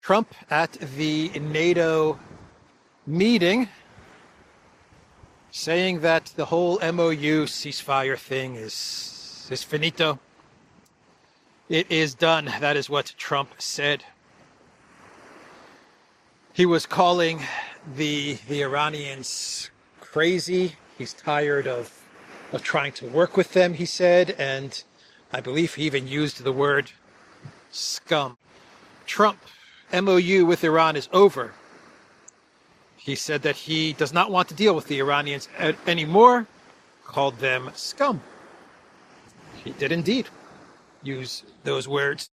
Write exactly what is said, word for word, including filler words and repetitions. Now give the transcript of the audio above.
Trump at the NATO meeting saying that the whole M O U ceasefire thing is, is finito. It is done. That is what Trump said. He was calling the the Iranians crazy. He's tired of of trying to work with them, he said, and I believe he even used the word scum. Trump, M O U with Iran is over. He said that he does not want to deal with the Iranians anymore, called them scum. He did indeed use those words.